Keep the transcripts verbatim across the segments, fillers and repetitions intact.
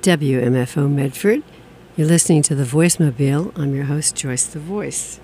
W M F O Medford. You're listening to The Voicemobile. I'm your host, Joyce the Voice.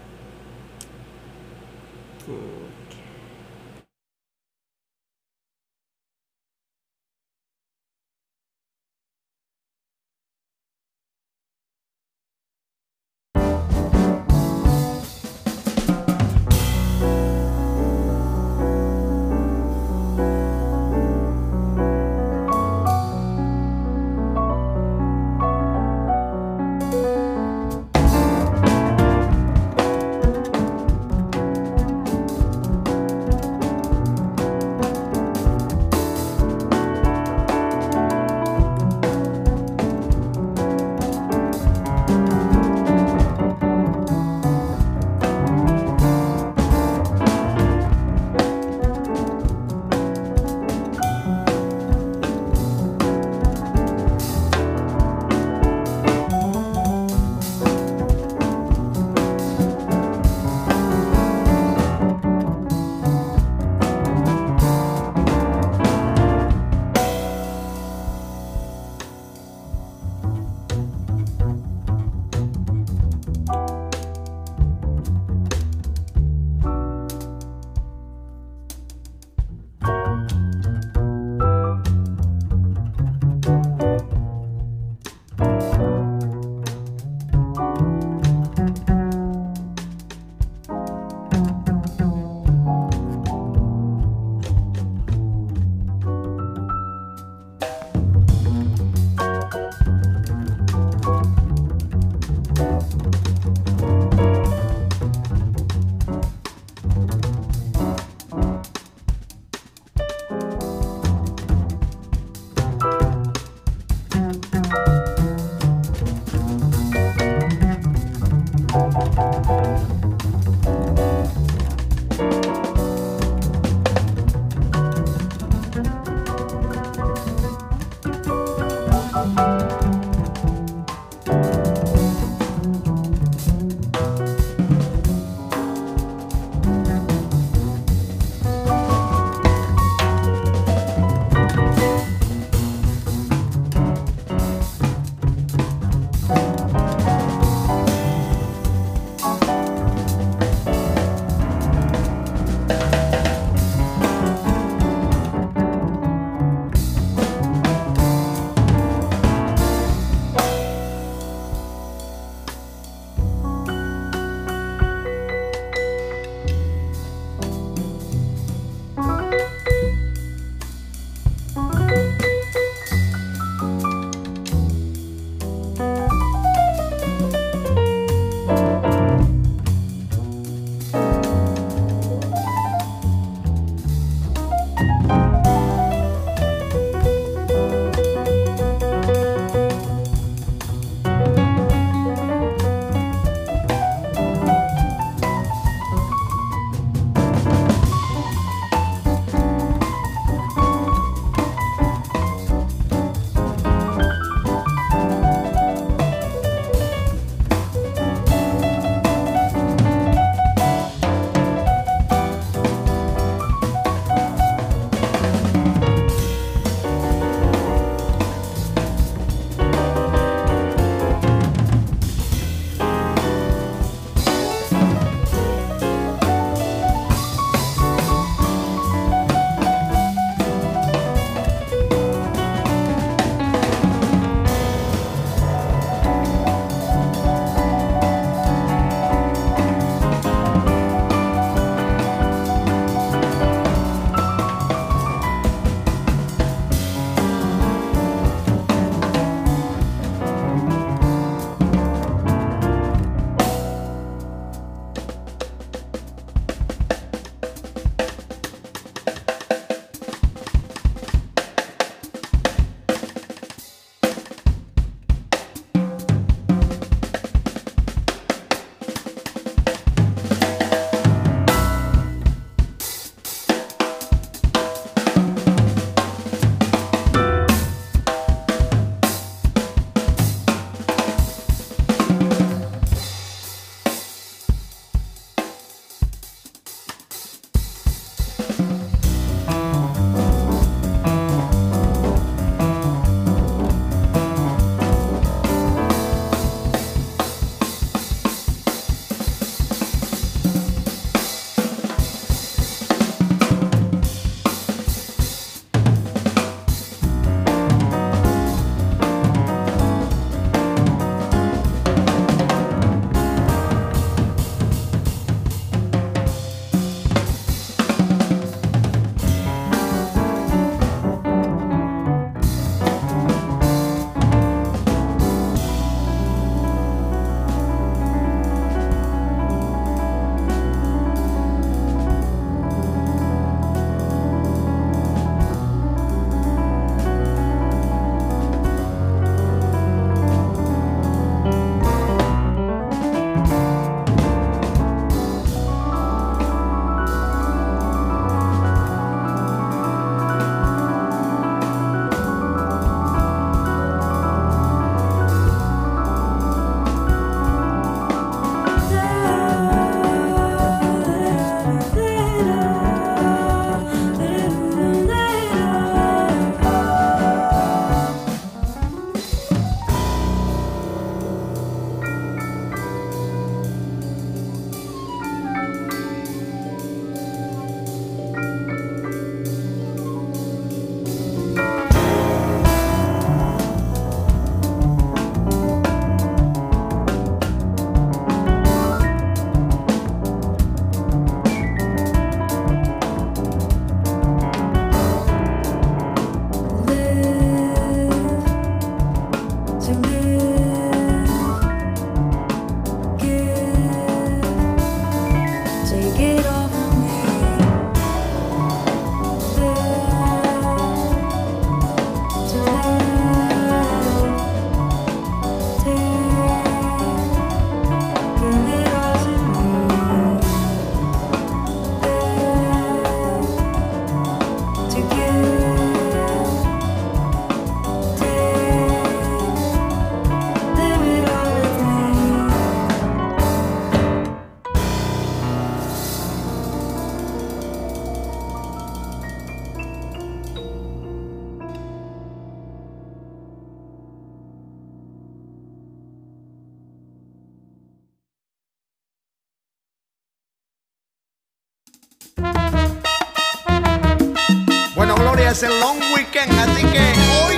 es el long weekend, así que hoy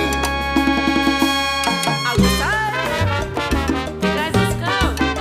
a gozar. You guys, let's go.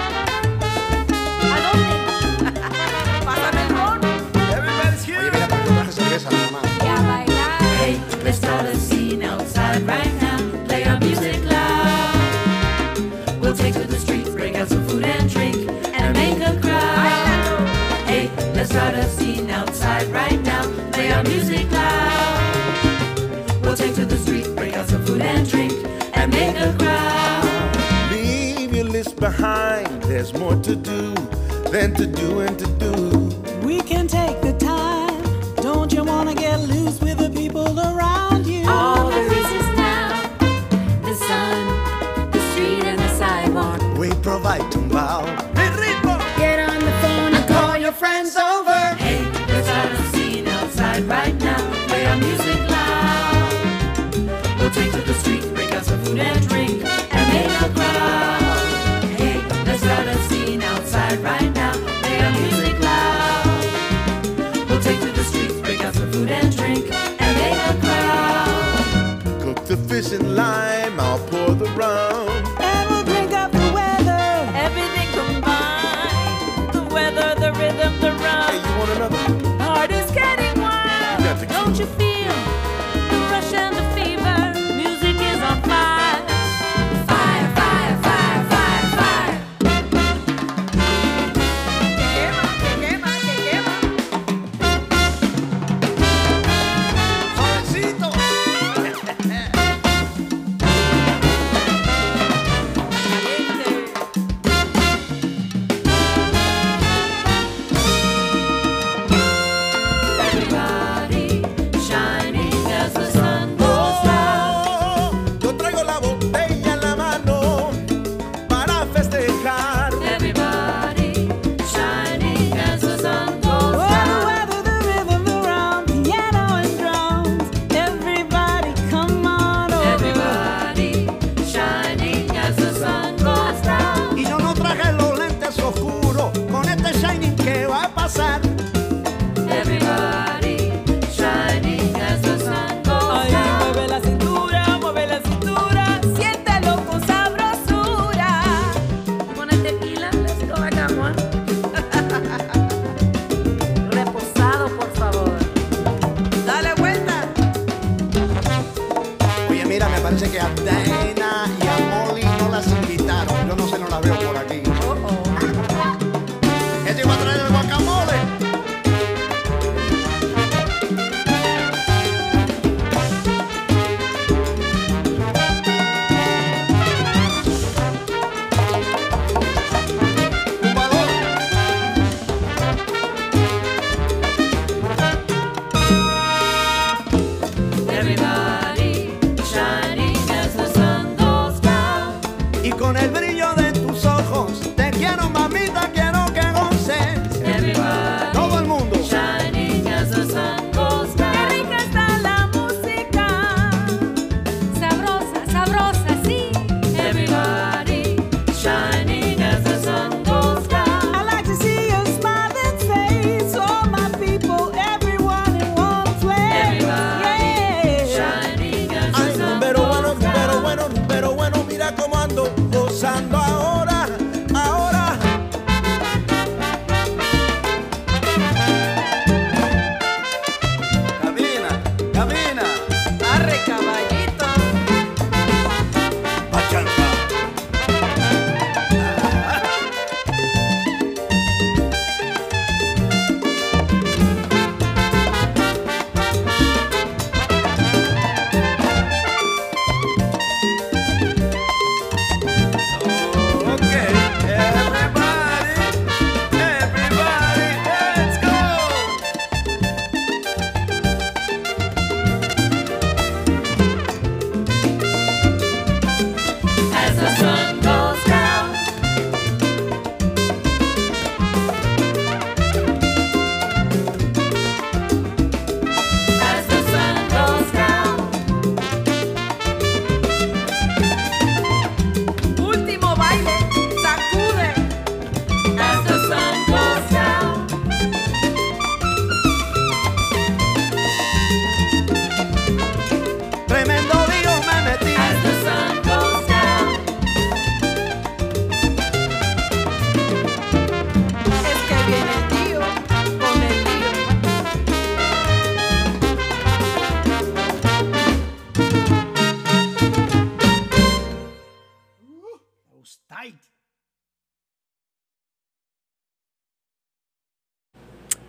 ¿A dónde? Pásame el ron. everybody's here. Oye, mira, pero yo traje cerveza, mamá. Y a bailar. Hey, let's start a scene outside right now. Play our music loud. We'll take to the streets, break out some food and drink, and make a crowd. Hey, let's start a scene outside right now. Play our music loud. We'll take to the streets, break out some food and drink, and make a crowd. Leave your list behind. There's more to do than to do and to do. We can take the time. Don't you want to get loose with the people around you? All there is is now. The sun, the street, and the sidewalk. We provide tumbao. Get on the phone and call your friends over. Hey, let's start a scene outside right now. Play our music loud. We'll take to the streets, break out some food and drink, and make a crowd. Hey, let's start a scene outside right now. Play our music loud. We'll take to the streets, break out some food and drink, and make a crowd. Cook the fish and lime, I'll pour the rum. And we'll drink up the weather. Everything combined. The weather, the rhythm, the Hey, run. you want another? Heart is getting wild. You got the Don't you feel the rush and the fever? Music is on fire. Fire, fire, fire, fire, fire. Que quema, que quema, que quema. Suavecito. Everybody shining as the sun goes down. Yo traigo la botella en la mano para festejar. Everybody shining as the sun goes Oh, the down. weather, the rhythm, the rhyme, piano and drums. Everybody, come on over. Everybody shining as the sun goes down. Y yo no traje los lentes oscuros con este shining que va a pasar. Everybody shining as the sun goes Ay, down. mueve la cintura, mueve la cintura. Siéntelo con sabrosura. Pone tequila, let's go acá, Juan. Reposado, por favor. Dale vuelta. Oye, mira, me parece que a Dana y a Molly no las invitaron. Yo no sé, no las veo por aquí. ¿Qué te iba a traer el guacamole? Tumbador. Everybody shining as the sun goes down. Y con el brillo de tus ojos, te quiero, mamita, quiero que goces. Everybody Todo el mundo. shining as the sun goes down. Qué rica está la música. Sabrosa, sabrosa, sí. Everybody shining as the sun goes down. I like to see your smiling face. All my people, everyone in one place. Everybody Yeah. shining as the Ay, sun pero bueno, goes pero down. bueno, pero bueno, mira cómo ando gozando ahora, ahora.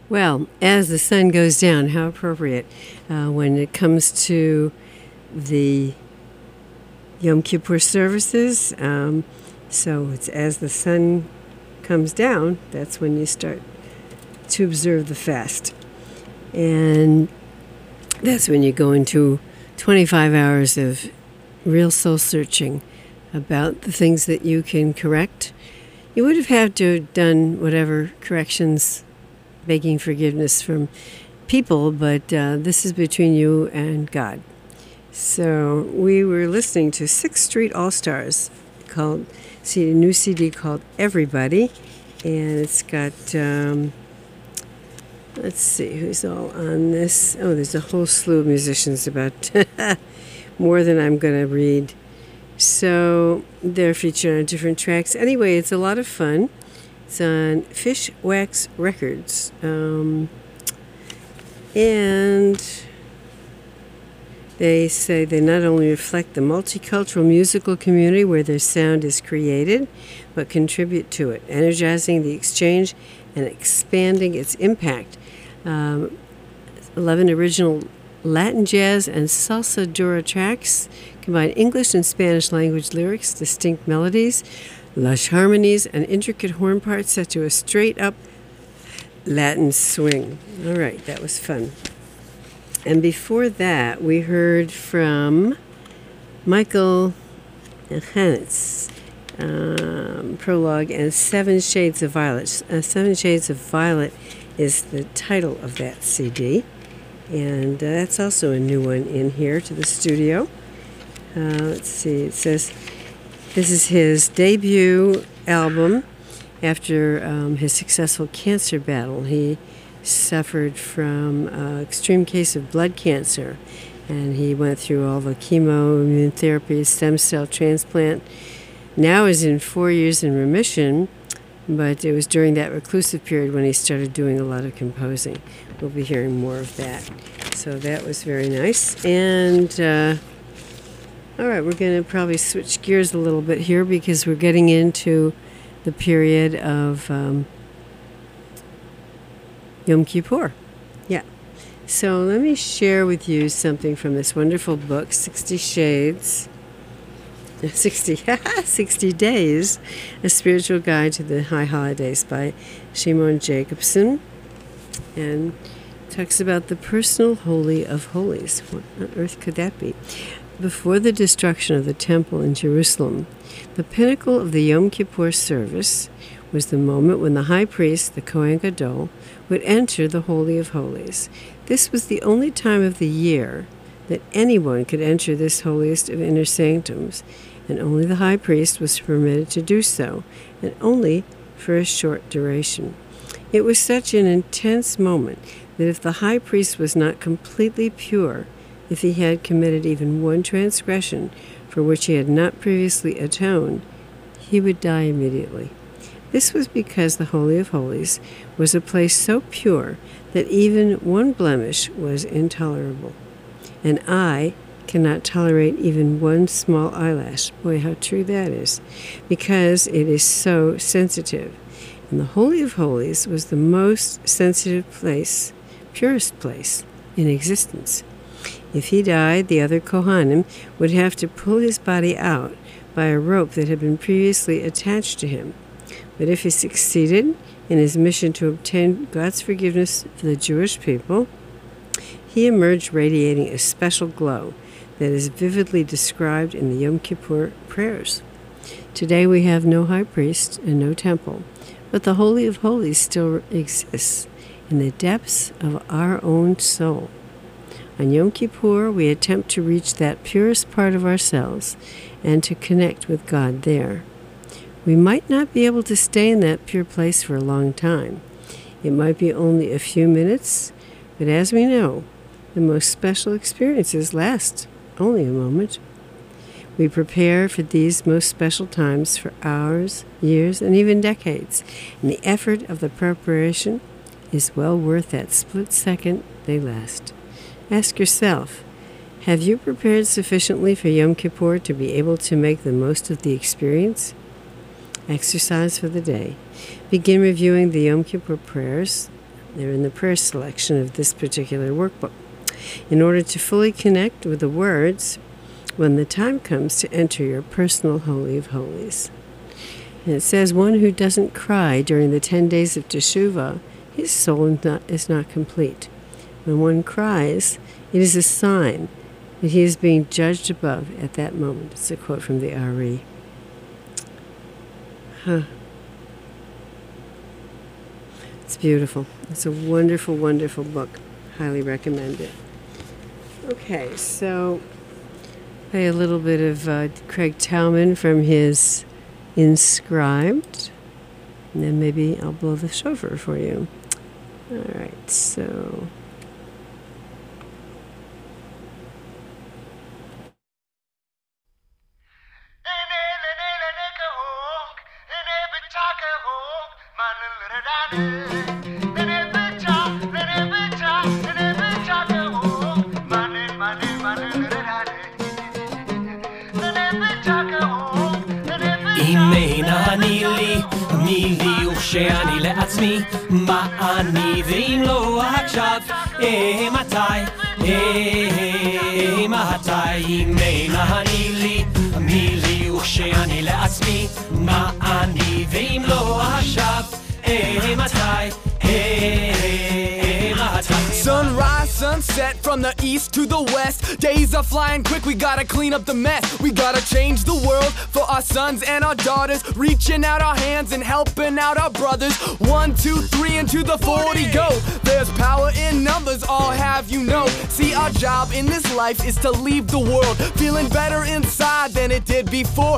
Well, as the sun goes down, how appropriate uh, when it comes to the Yom Kippur services. Um, so it's as the sun comes down, that's when you start to observe the fast. And that's when you go into twenty-five hours of real soul searching about the things that you can correct. You would have had to have done whatever corrections, begging forgiveness from people, but uh, this is between you and God. So we were listening to Sixth Street All-Stars, called see a new C D called Everybody, and it's got um, let's see who's all on this. Oh, there's a whole slew of musicians, about more than I'm going to read. So they're featured on different tracks. Anyway, it's a lot of fun. It's on Fish Wax Records. Um, and they say they not only reflect the multicultural musical community where their sound is created, but contribute to it, energizing the exchange and expanding its impact. Um, eleven original Latin jazz and salsa dura tracks combine English and Spanish language lyrics, distinct melodies, lush harmonies, and intricate horn parts set to a straight-up Latin swing. All right, that was fun. And before that, we heard from Michael Hanitz, um, Prologue, and Seven Shades of Violet. Uh, Seven Shades of Violet is the title of that C D. And uh, that's also a new one in here to the studio. Uh, let's see, it says this is his debut album after um, his successful cancer battle. He suffered from an extreme case of blood cancer, and he went through all the chemo, immune therapy, stem cell transplant. Now is in four years in remission, but it was during that reclusive period when he started doing a lot of composing. We'll be hearing more of that. So that was very nice. And, uh, all right, we're going to probably switch gears a little bit here because we're getting into the period of um, Yom Kippur. Yeah. So let me share with you something from this wonderful book, Sixty Shades, sixty, sixty Days, A Spiritual Guide to the High Holidays by Shimon Jacobson. And talks about the personal holy of holies. What on earth could that be? Before the destruction of the temple in Jerusalem, the pinnacle of the Yom Kippur service was the moment when the high priest, the Kohen Gadol, would enter the Holy of Holies. This was the only time of the year that anyone could enter this holiest of inner sanctums, and only the high priest was permitted to do so, and only for a short duration. It was such an intense moment that if the high priest was not completely pure, if he had committed even one transgression for which he had not previously atoned, he would die immediately. This was because the Holy of Holies was a place so pure that even one blemish was intolerable. An eye cannot tolerate even one small eyelash. Boy, how true that is, because it is so sensitive. And the Holy of Holies was the most sensitive place, purest place in existence. If he died, the other Kohanim would have to pull his body out by a rope that had been previously attached to him. But if he succeeded in his mission to obtain God's forgiveness for the Jewish people, he emerged radiating a special glow that is vividly described in the Yom Kippur prayers. Today we have no high priest and no temple, but the Holy of Holies still exists in the depths of our own soul. On Yom Kippur, we attempt to reach that purest part of ourselves and to connect with God there. We might not be able to stay in that pure place for a long time. It might be only a few minutes, but as we know, the most special experiences last only a moment. We prepare for these most special times for hours, years, and even decades, and the effort of the preparation is well worth that split second they last. Ask yourself, have you prepared sufficiently for Yom Kippur to be able to make the most of the experience? Exercise for the day. Begin reviewing the Yom Kippur prayers They're in the prayer selection of this particular workbook. In order to fully connect with the words, when the time comes to enter your personal Holy of Holies. And it says, one who doesn't cry during the ten days of Teshuvah, his soul is not, is not complete. When one cries, it is a sign that he is being judged above at that moment. It's a quote from the Ari. Huh. It's beautiful. It's a wonderful, wonderful book. Highly recommend it. Okay, so play a little bit of uh, Craig Tauman from his Inscribed, and then maybe I'll blow the shofar for you. All right, so... מילי וכשאני לעצמי מה אני ואם לא עכשיו אה מתי אה מתי אם אין אני לי מילי וכשאני לעצמי מה אני ואם לא עכשיו אה מתי אה מתי Sunrise, sunset, from the east to the west. Days are flying quick, we gotta clean up the mess. We gotta change the world for our sons and our daughters. Reaching out our hands and helping out our brothers. One, two, three, and to the forty go. There's power in numbers, I'll have you know. See, our job in this life is to leave the world feeling better inside than it did before.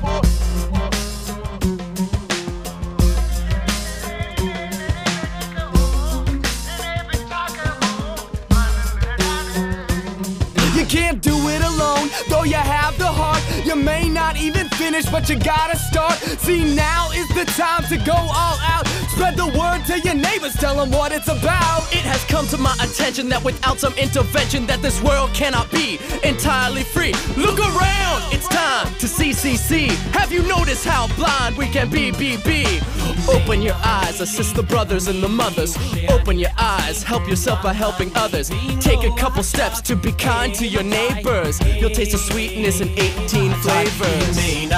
You can't do it alone, though you have the heart. You may not even finish, but you gotta start. See, now is the time to go all out. Spread the word to your neighbors, tell them what it's about. It has come to my attention that without some intervention that this world cannot be entirely free. Look around, it's time to C C C. Have you noticed how blind we can be, be, be? Open your eyes, assist the brothers and the mothers. Open your eyes, help yourself by helping others. Take a couple steps to be kind to your neighbors. You'll taste the sweetness in eighteen flavors.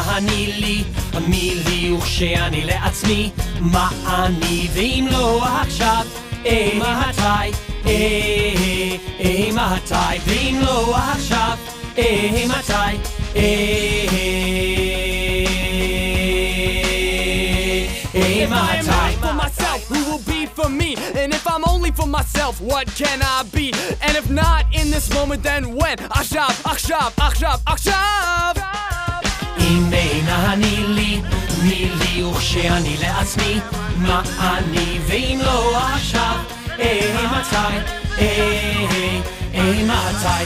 מילי וכשאני לעצמי מה אני ואם לא עכשיו אה מתי אה אה מתי ואם לא עכשיו אה מתי אה אה מתי For myself, who will be for me? And if I'm only for myself, what can I be? And if not in this moment, then when? עכשיו, עכשיו, עכשיו, עכשיו אם אין אני לי, מילי וכשאני לעצמי מה אני ואם לא עכשיו אה מתי אה אה מתי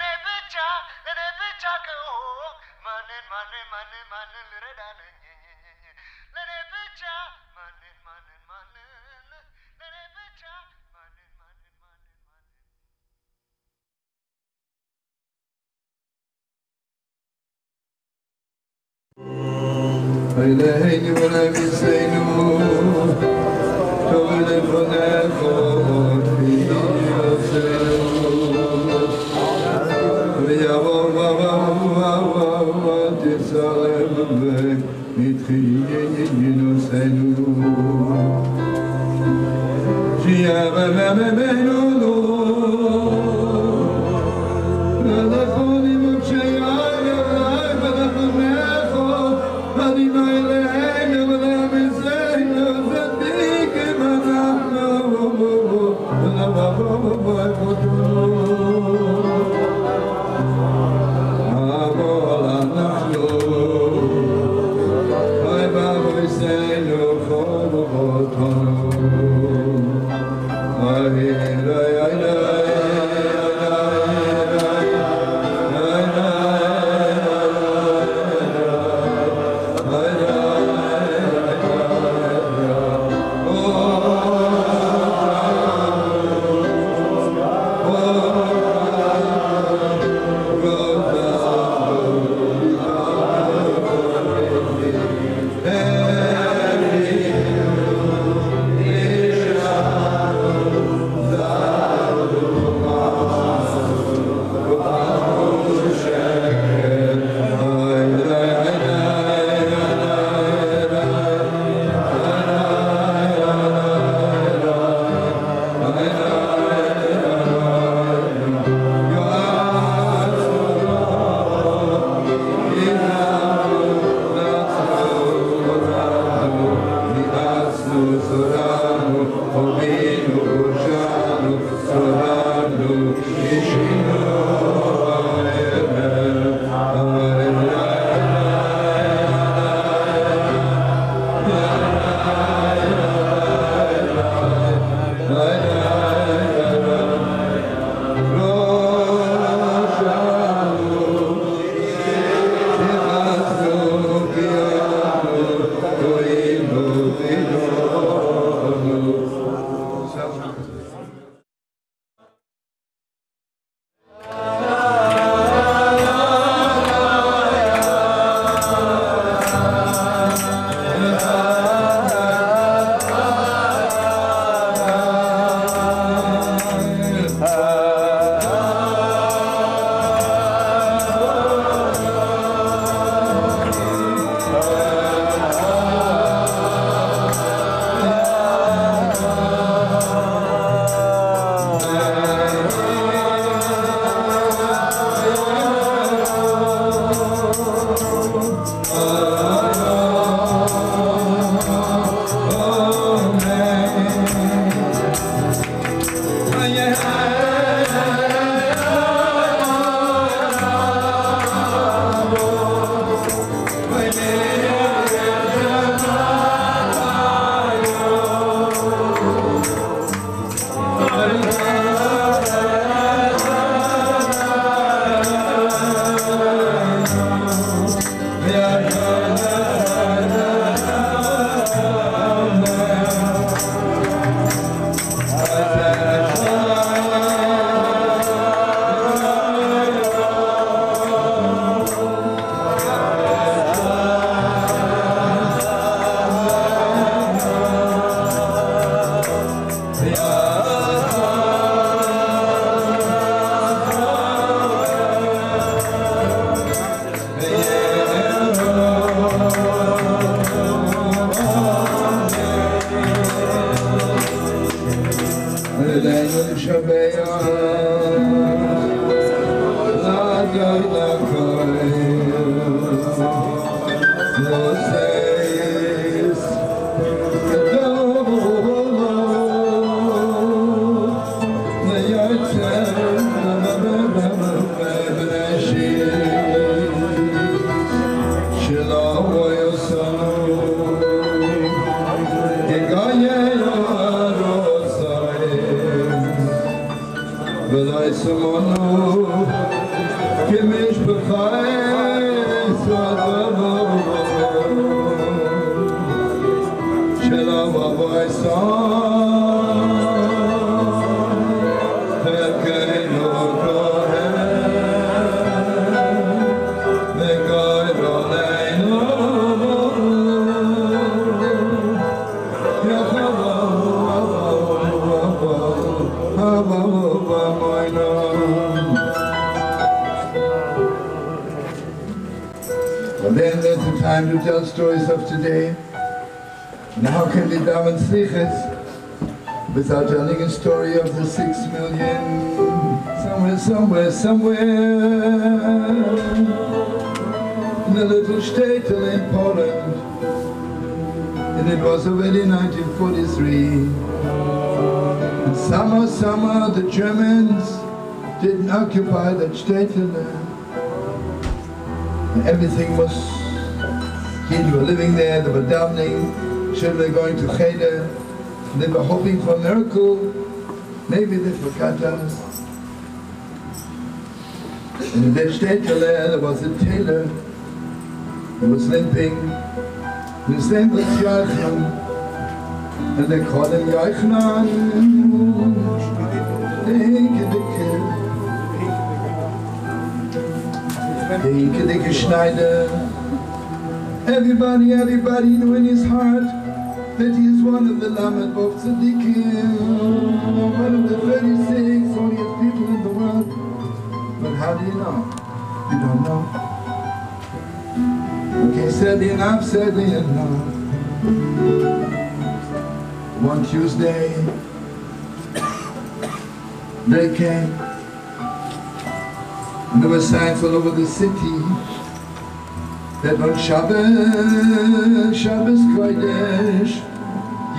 إلهي ولا بيسينو تولد فناخد في يوسينو ويا بابا بابا بابا تسالب بك نتخيل يوسينو جيا بابا بابا And then there's the time to tell stories of today. And how can we daven slichas without telling a story of the six million somewhere, somewhere, somewhere in a little shtetl in Poland. And it was already nineteen forty-three. And somehow, somehow the Germans didn't occupy that shtetl. Everything was, kids were living there, they were davening, children were going to cheder, they were hoping for a miracle, maybe they forgot us. And in that shtetl there was a tailor who was limping, and his name was Yochanan, and they called him Yochanan, the Hinkadike. The Hinkadike Schneider. Everybody, everybody knew in his heart that he is one of the Lamed of Tzaddikim, one of the thirty-six holiest people in the world. But how do you know? You don't know. Okay, sadly enough, sadly enough. One Tuesday, they came. And there were signs all over the city that on Shabbos, Shabbos Kodesh,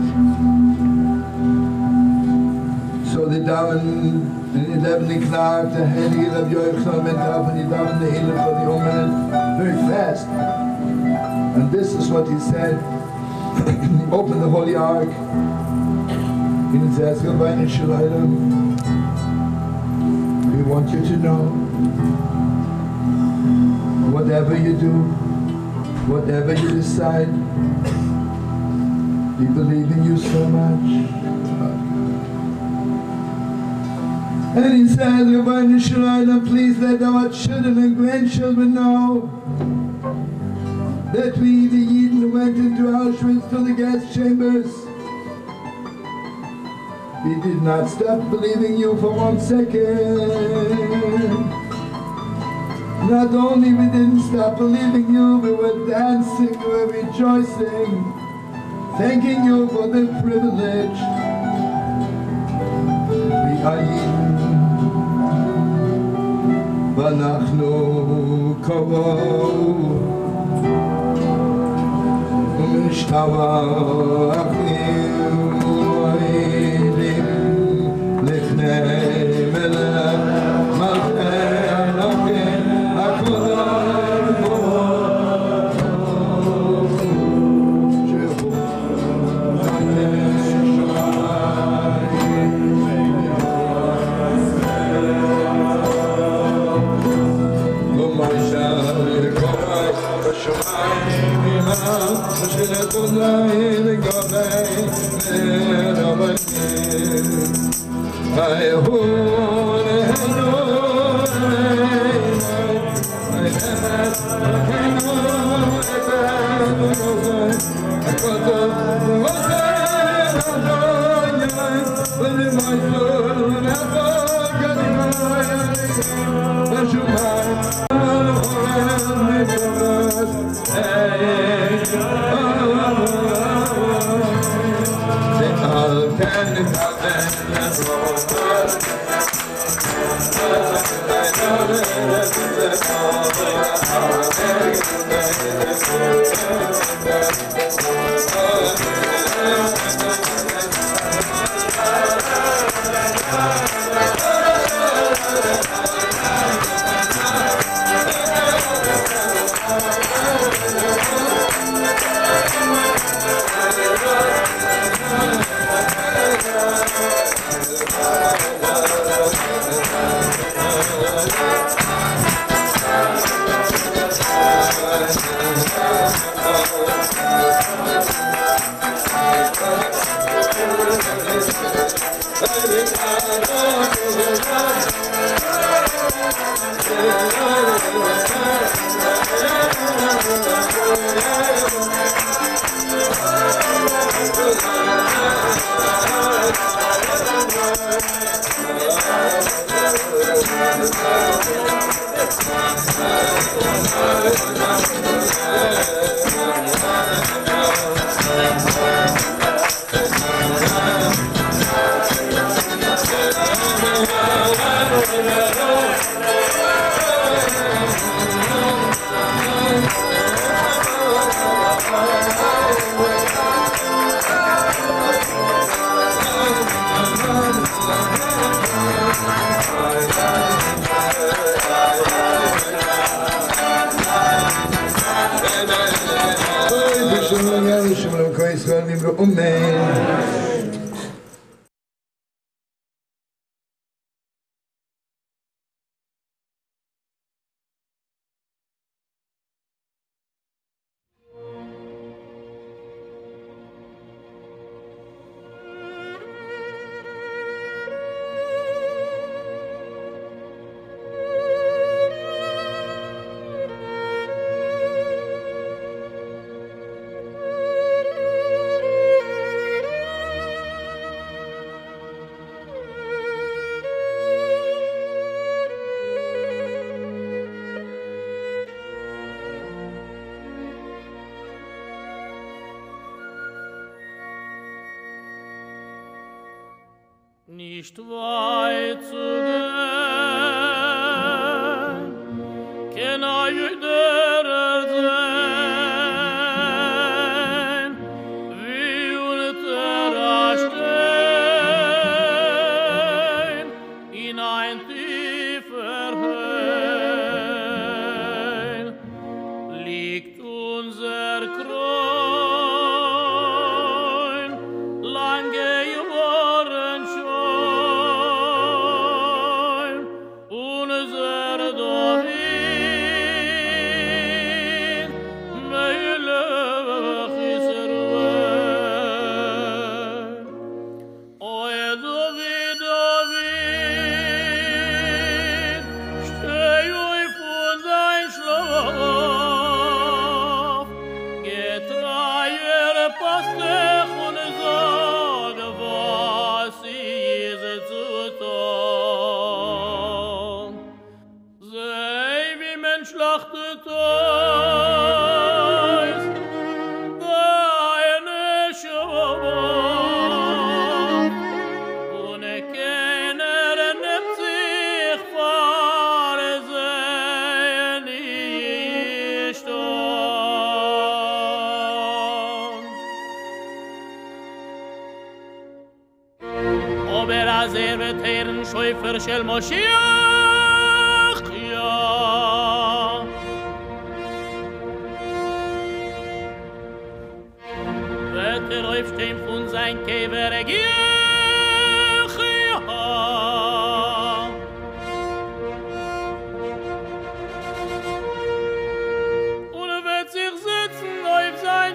So the daven in eleven o'clock, the Heilige Rabbi Yochanan went up and he davened the Hillel for the Omer very fast. And this is what he said. He opened the Holy Ark. And he says, Rabbeinu Shalom, we want you to know, whatever you do, whatever you decide, we believe in you so much. And he said, Rabbeinu Shalom, please let our children and grandchildren know that we, the Yidden, went into Auschwitz to the gas chambers. We did not stop believing you for one second. Not only we didn't stop believing you, we were dancing, we were rejoicing, thanking you for the privilege. We are Yidden, ואנחנו קרוב, ומשתבחים ומועילים לפני מלך מלכי אלוקים הקדוש ברוך הוא, שהוא מלך Nicht weit zu gehen, can I der sein, wie unterstehen in ein tiefer Höhen liegt unser Kron, lange Jahren schon, unser David. sei wie men schlachtet euch, deine Schwab, ohne keiner nimmt sich vor, sei nicht an. Aber als er wird Herrn Schäufer של משיח, ja. Wird er aufstehen von sein Käfer, ja. Und er wird sich sitzen auf sein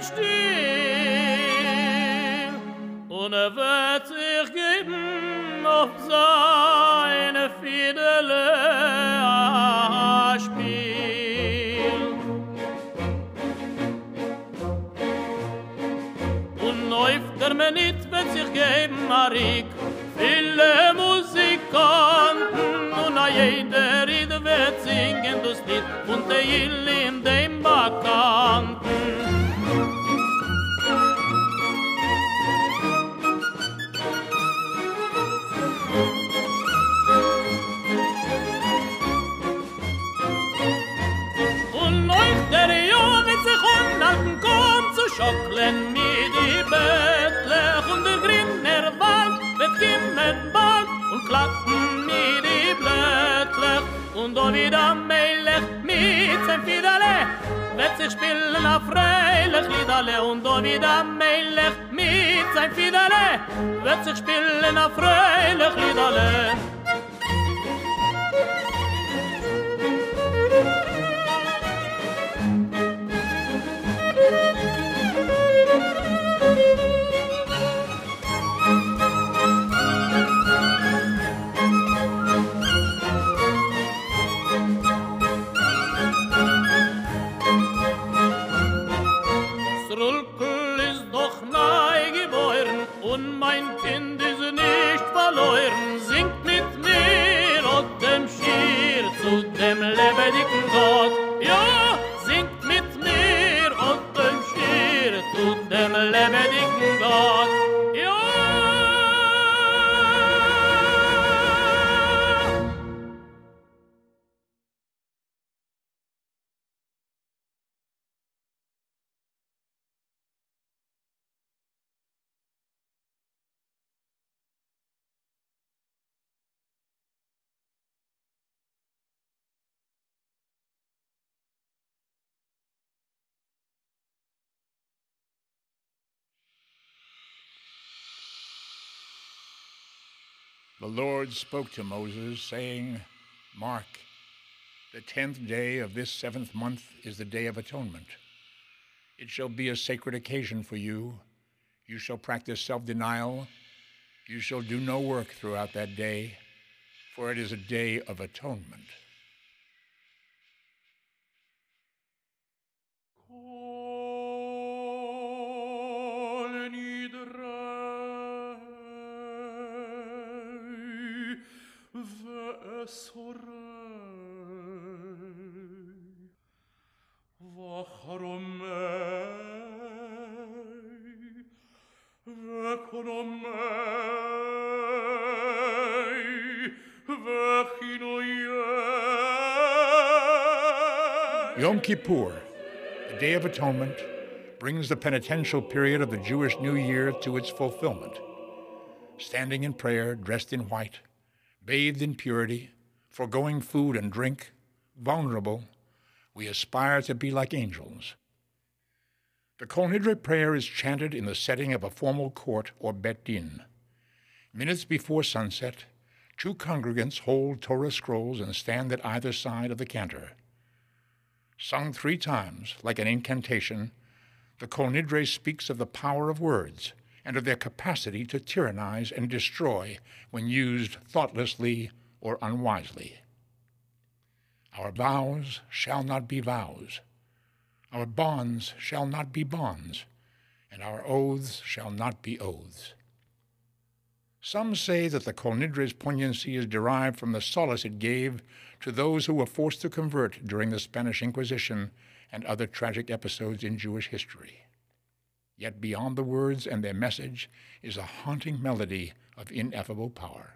Stuhl, und er wird sich geben auf seine Fiedele Spiel. Und auf der Minute wird sich geben Marik viele Musikanten, und a jeder Ried wird singen das Lied und der Jill in dem Bekannten. Schocklen mit die Bettlech und der grüner Wald wird kommen bald und klappen mit die Blättlech und da wieder Melech mit sein Fiedele wird sich spielen a freilich Liederle und da wieder Melech mit sein Fiedele wird sich spielen a freilich Liederle. Und mein Kind ist nicht verloren, singt mit mir und dem Schier zu dem lebendigen Gott. Ja, singt mit mir und dem Schier zu dem lebendigen Gott. Ja. The Lord spoke to Moses, saying, Mark, the tenth day of this seventh month is the Day of Atonement. It shall be a sacred occasion for you. You shall practice self-denial. You shall do no work throughout that day, for it is a day of atonement. Yom Kippur, the Day of Atonement, brings the penitential period of the Jewish New Year to its fulfillment. Standing in prayer, dressed in white, bathed in purity, foregoing food and drink, vulnerable, we aspire to be like angels. The Kol Nidre prayer is chanted in the setting of a formal court or Bet Din. Minutes before sunset, two congregants hold Torah scrolls and stand at either side of the cantor. Sung three times, like an incantation, the Kol Nidre speaks of the power of words and of their capacity to tyrannize and destroy when used thoughtlessly or unwisely. Our vows shall not be vows. Our bonds shall not be bonds, and our oaths shall not be oaths. Some say that the Kol Nidra's poignancy is derived from the solace it gave to those who were forced to convert during the Spanish Inquisition and other tragic episodes in Jewish history. Yet beyond the words and their message is a haunting melody of ineffable power.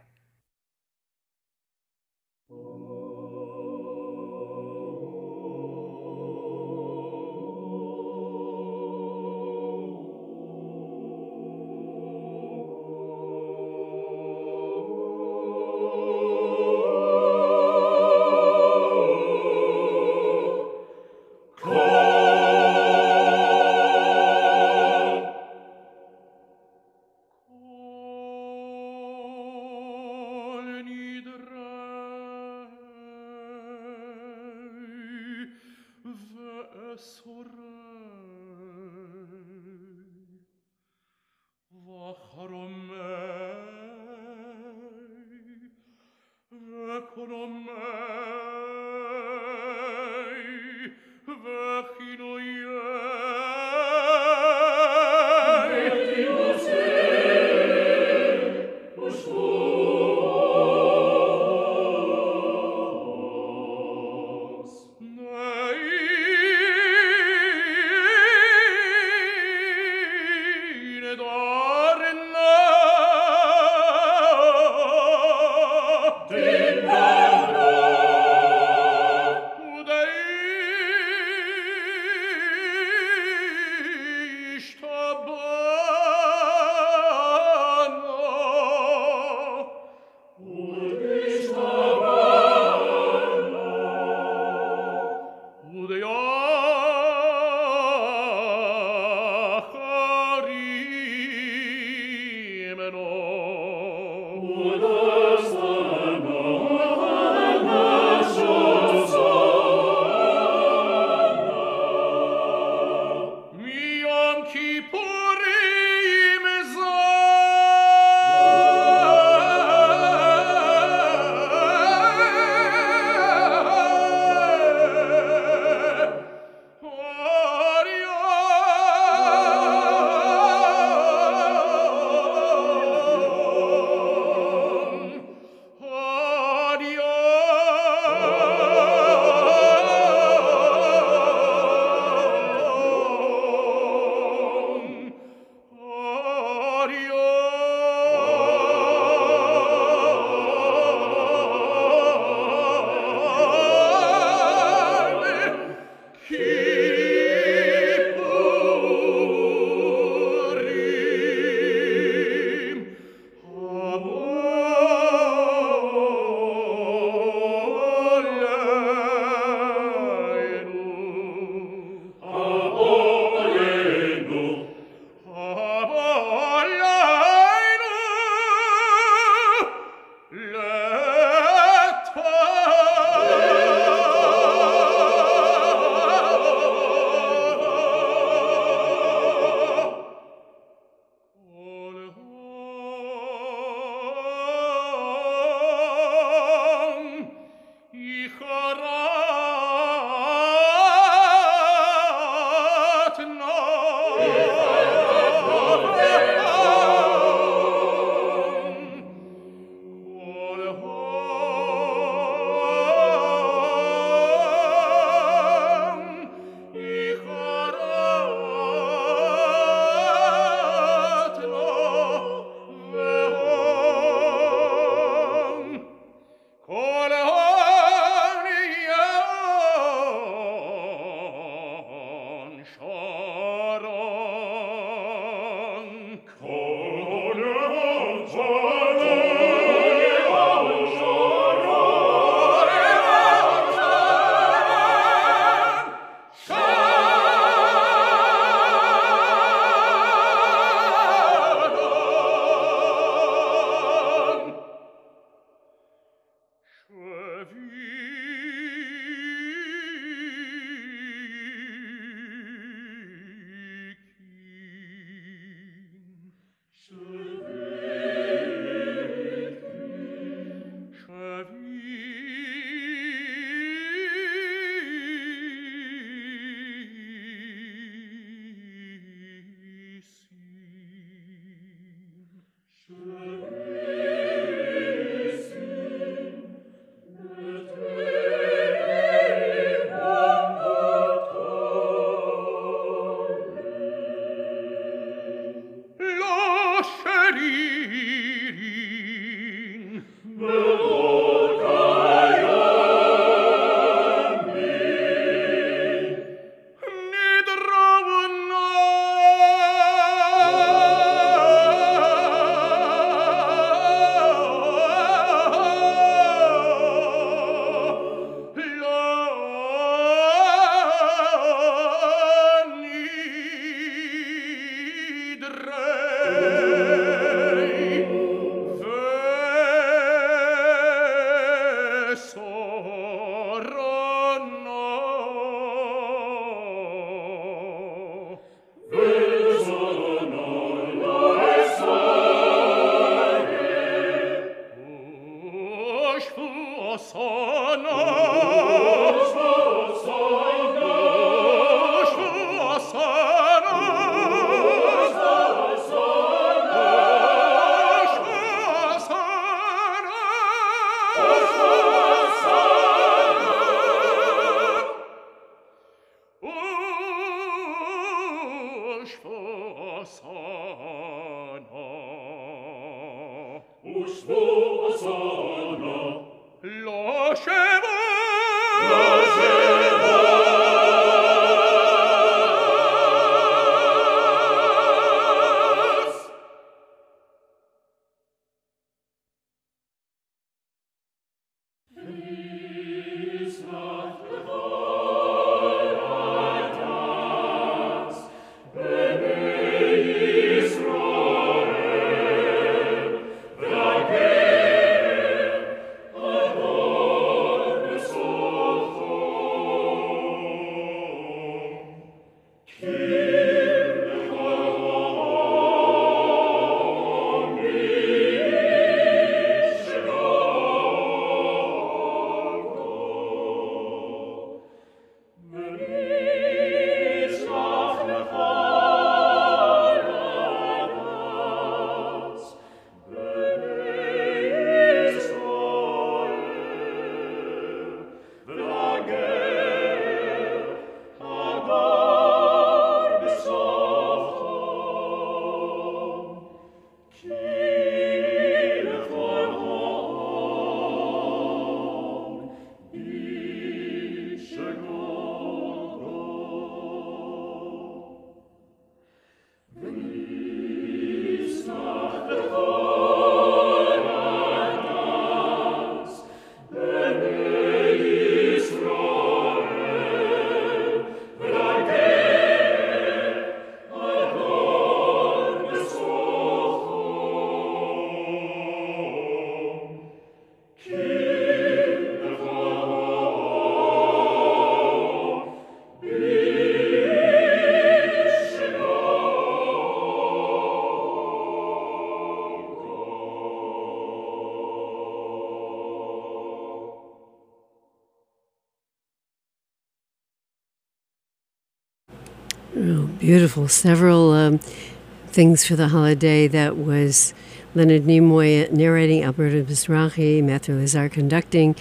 Oh, beautiful. Several um, things for the holiday. That was Leonard Nimoy narrating, Alberto Mizrahi, Matthew Lazar conducting,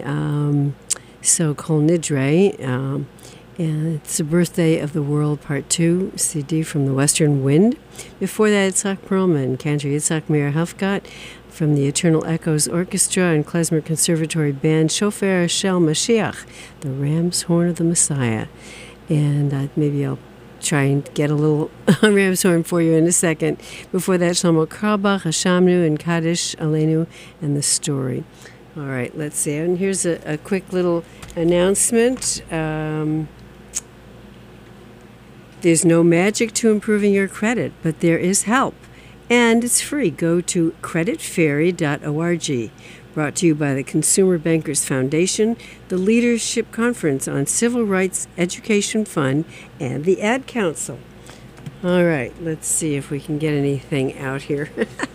um, so Kol Nidre. Um, and it's the Birthday of the World, Part two, C D from the Western Wind. Before that, Yitzhak Perlman, Cantor Yitzhak Meir Hafkat from the Eternal Echoes Orchestra and Klezmer Conservatory Band, Shofar Shel Mashiach, the Ram's Horn of the Messiah. And uh, maybe I'll try and get a little ram's horn for you in a second. Before that, Shlomo Carlebach, Hashamnu, and Kaddish Aleinu, and the story. All right, let's see. And here's a, a quick little announcement. Um, there's no magic to improving your credit, but there is help. And it's free. Go to credit fairy dot org. Brought to you by the Consumer Bankers Foundation, the Leadership Conference on Civil Rights Education Fund, and the Ad Council. All right, let's see if we can get anything out here.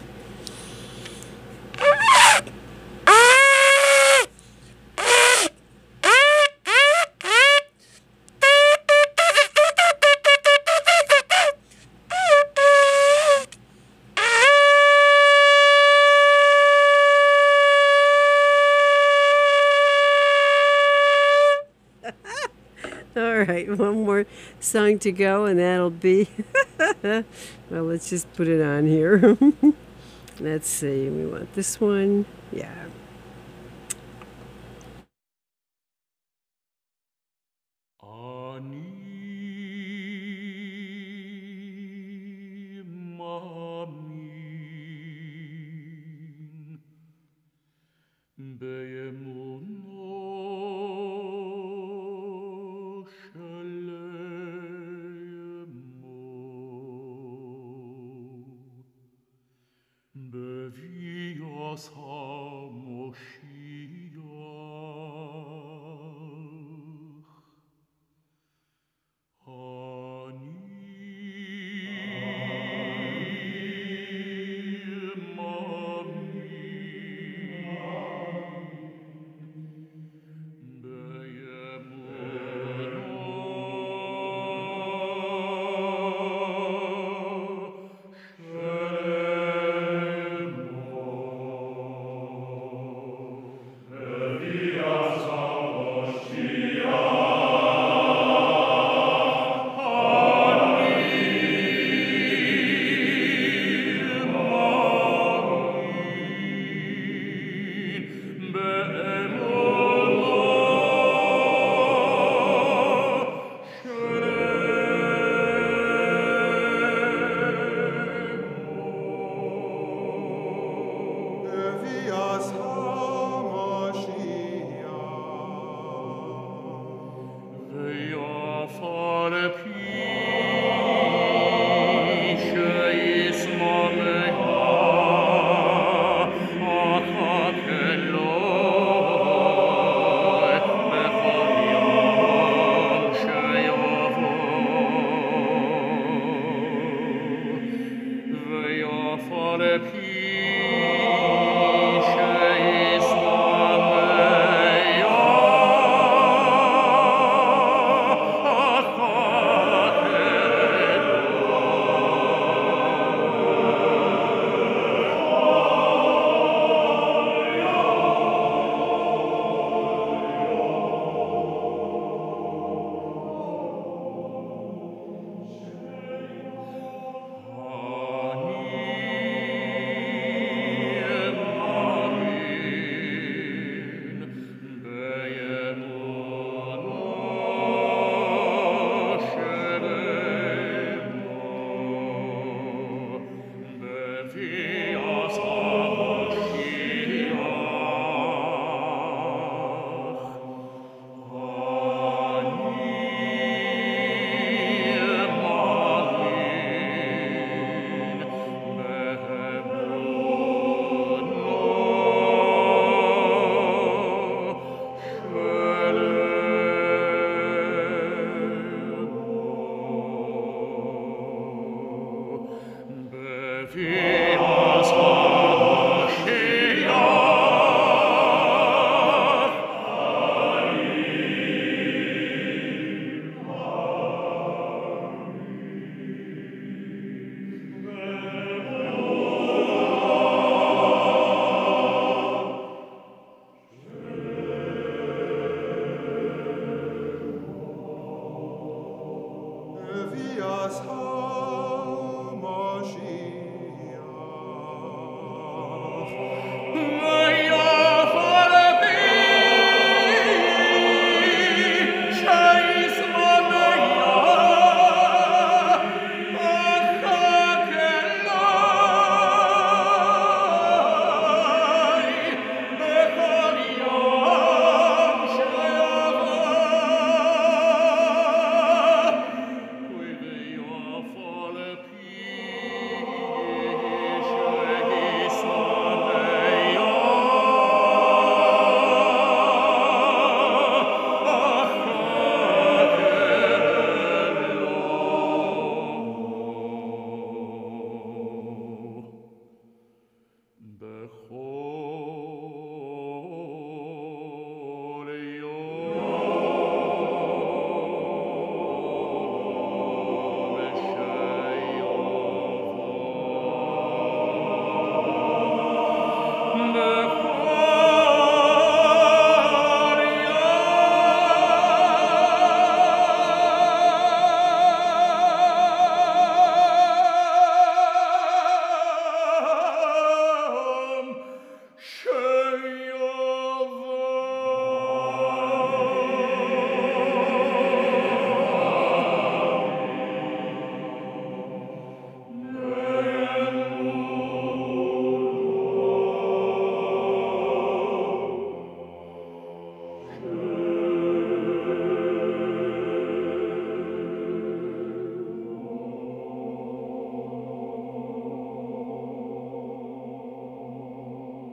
All right, one more song to go, and that'll be, well, let's just put it on here. Let's see, we want this one. Yeah. Vias